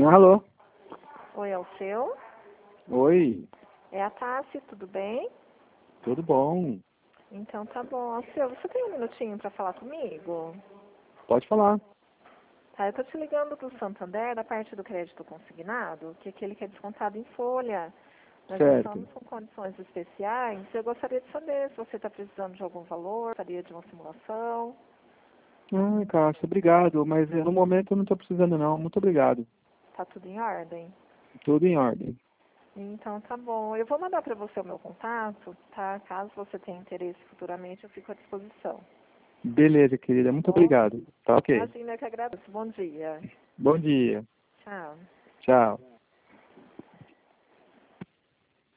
Alô? Oi, é o seu? Oi, É a Tassi, tudo bem? tudo bom? Então tá bom. Alceu, você tem um minutinho para falar comigo? Pode falar. Tá, eu tô te ligando do Santander, da parte do crédito consignado, que aquele que é descontado em folha. Nós Certo. estamos com condições especiais. Eu gostaria de saber se você está precisando de algum valor, gostaria de uma simulação. Ah, Cássio, obrigado, mas no momento eu não estou precisando não. Muito obrigado. Tá tudo em ordem? Tudo em ordem. Então tá bom. Eu vou mandar para você o meu contato, tá? Caso você tenha interesse futuramente, eu fico à disposição. Beleza, querida. Muito Bom, obrigado. Tá ok. imagina que agradeço. Bom dia. Bom dia. Tchau. Tchau.